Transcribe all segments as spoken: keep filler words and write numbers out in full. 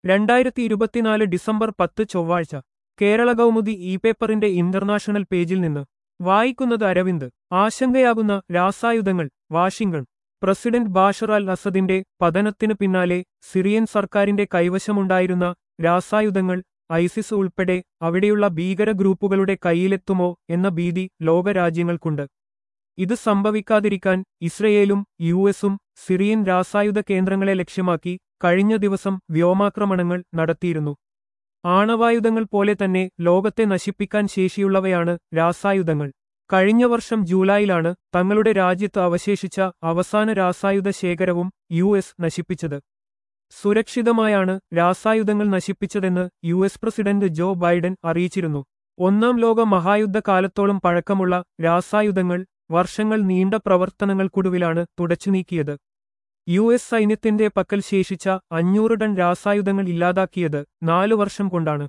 രണ്ടായിരത്തി ഇരുപത്തിനാല് ഡിസംബർ പത്ത് ചൊവ്വാഴ്ച കേരള കൗമുദി ഇ പേപ്പറിന്റെ ഇന്റർനാഷണൽ പേജിൽ നിന്ന് വായിക്കുന്നത് അരവിന്ദ്. ആശങ്കയാകുന്ന രാസായുധങ്ങൾ. വാഷിംഗ്ടൺ. പ്രസിഡന്റ് ബാഷർ അൽ അസദിന്റെ പതനത്തിനു പിന്നാലെ സിറിയൻ സർക്കാരിന്റെ കൈവശമുണ്ടായിരുന്ന രാസായുധങ്ങൾ ഐസിസ് ഉൾപ്പെടെ അവിടെയുള്ള ഭീകര ഗ്രൂപ്പുകളുടെ കൈയിലെത്തുമോ എന്ന ഭീതി ലോകരാജ്യങ്ങൾക്കുണ്ട്. ഇത് സംഭവിക്കാതിരിക്കാൻ ഇസ്രയേലും യു എസും സിറിയൻ രാസായുധ കേന്ദ്രങ്ങളെ ലക്ഷ്യമാക്കി കഴിഞ്ഞ ദിവസം വ്യോമാക്രമണങ്ങൾ നടത്തിയിരുന്നു. ആണവായുധങ്ങൾ പോലെ തന്നെ ലോകത്തെ നശിപ്പിക്കാൻ ശേഷിയുള്ളവയാണ് രാസായുധങ്ങൾ. കഴിഞ്ഞ വർഷം ജൂലൈയിലാണ് തങ്ങളുടെ രാജ്യത്ത് അവശേഷിച്ച അവസാന രാസായുധ ശേഖരവും യു എസ് നശിപ്പിച്ചത്. സുരക്ഷിതമായാണ് രാസായുധങ്ങൾ നശിപ്പിച്ചതെന്ന് U S president Joe Biden അറിയിച്ചിരുന്നു. ഒന്നാം ലോക മഹായുദ്ധ കാലത്തോളം പഴക്കമുള്ള രാസായുധങ്ങൾ വർഷങ്ങൾ നീണ്ട പ്രവർത്തനങ്ങൾക്കൊടുവിലാണ് തുടച്ചുനീക്കിയത്. യു എസ് സൈന്യത്തിന്റെ പക്കൽ ശേഷിച്ച അഞ്ഞൂറ് ടൺ രാസായുധങ്ങൾ ഇല്ലാതാക്കിയത് നാലു വർഷം കൊണ്ടാണ്.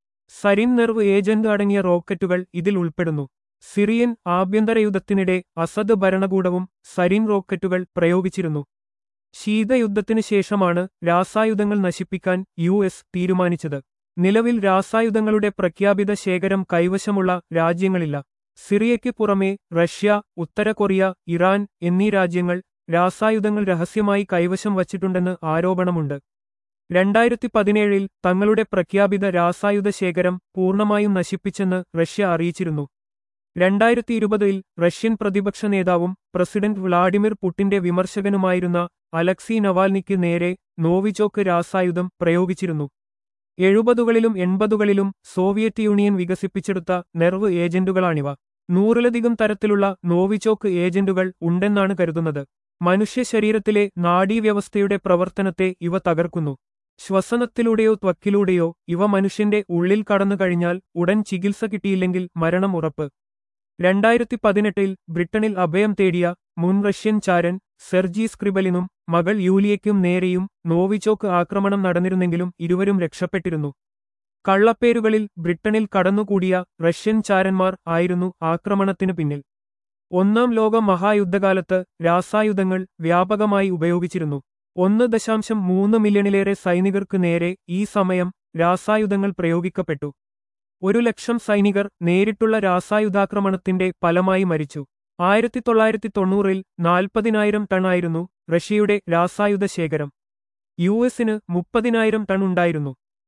സരിൻ നെർവ് ഏജന്റ് അടങ്ങിയ റോക്കറ്റുകൾ ഇതിൽ ഉൾപ്പെടുന്നു. സിറിയൻ ആഭ്യന്തര യുദ്ധത്തിനിടെ അസദ് ഭരണകൂടവും സരിൻ റോക്കറ്റുകൾ പ്രയോഗിച്ചിരുന്നു. ശീതയുദ്ധത്തിനു ശേഷമാണ് രാസായുധങ്ങൾ നശിപ്പിക്കാൻ യു എസ് തീരുമാനിച്ചത്. നിലവിൽ രാസായുധങ്ങളുടെ പ്രഖ്യാപിത ശേഖരം കൈവശമുള്ള രാജ്യങ്ങളില്ല. സിറിയയ്ക്ക് പുറമെ റഷ്യ, ഉത്തര കൊറിയ, ഇറാൻ എന്നീ രാജ്യങ്ങൾ രാസായുധങ്ങൾ രഹസ്യമായി കൈവശം വച്ചിട്ടുണ്ടെന്ന് ആരോപണമുണ്ട്. രണ്ടായിരത്തി പതിനേഴിൽ തങ്ങളുടെ പ്രഖ്യാപിത രാസായുധ ശേഖരം പൂർണ്ണമായും നശിപ്പിച്ചെന്ന് റഷ്യ അറിയിച്ചിരുന്നു. രണ്ടായിരത്തി ഇരുപതിൽ റഷ്യൻ പ്രതിപക്ഷ നേതാവും പ്രസിഡന്റ് വ്ളാഡിമിർ പുടിന്റെ വിമർശകനുമായിരുന്ന അലക്സി നവാൽനിക്ക് നേരെ നോവിചോക്ക് രാസായുധം പ്രയോഗിച്ചിരുന്നു. എഴുപതുകളിലും എൺപതുകളിലും സോവിയറ്റ് യൂണിയൻ വികസിപ്പിച്ചെടുത്ത നെർവ് ഏജന്റുകളാണിവ. നൂറിലധികം തരത്തിലുള്ള നോവിചോക്ക് ഏജന്റുകൾ ഉണ്ടെന്നാണ് കരുതുന്നത്. മനുഷ്യ ശരീരത്തിലെ നാഡീവ്യവസ്ഥയുടെ പ്രവർത്തനത്തെ ഇവ തകർക്കുന്നു. ശ്വസനത്തിലൂടെയോ ത്വക്കിലൂടെയോ ഇവ മനുഷ്യന്റെ ഉള്ളിൽ കടന്നു കഴിഞ്ഞാൽ ഉടൻ ചികിത്സ കിട്ടിയില്ലെങ്കിൽ മരണം ഉറപ്പ്. രണ്ടായിരത്തി പതിനെട്ടിൽ ബ്രിട്ടനിൽ അഭയം തേടിയ മുൻ റഷ്യൻ ചാരൻ സെർജി സ്ക്രിബലിനും മകൾ യൂലിയയ്ക്കും നേരെയും നോവിചോക്ക് ആക്രമണം നടന്നിരുന്നെങ്കിലും ഇരുവരും രക്ഷപ്പെട്ടിരുന്നു. കള്ളപ്പേരുകളിൽ ബ്രിട്ടനിൽ കടന്നുകൂടിയ റഷ്യൻ ചാരന്മാർ ആയിരുന്നു ആക്രമണത്തിനു പിന്നിൽ. ഒന്നാം ലോക മഹായുദ്ധകാലത്ത് രാസായുധങ്ങൾ വ്യാപകമായി ഉപയോഗിച്ചിരുന്നു. ഒന്ന് ദശാംശം മൂന്ന് മില്യണിലേറെ സൈനികർക്ക് നേരെ ഈ സമയം രാസായുധങ്ങൾ പ്രയോഗിക്കപ്പെട്ടു. ഒരു ലക്ഷം സൈനികർ നേരിട്ടുള്ള രാസായുധാക്രമണത്തിന്റെ ഫലമായി മരിച്ചു. ആയിരത്തി തൊള്ളായിരത്തി തൊണ്ണൂറിൽ നാൽപ്പതിനായിരം ടണായിരുന്നു റഷ്യയുടെ രാസായുധ ശേഖരം. യു എസിന് മുപ്പതിനായിരം ടൺ ഉണ്ടായിരുന്നു.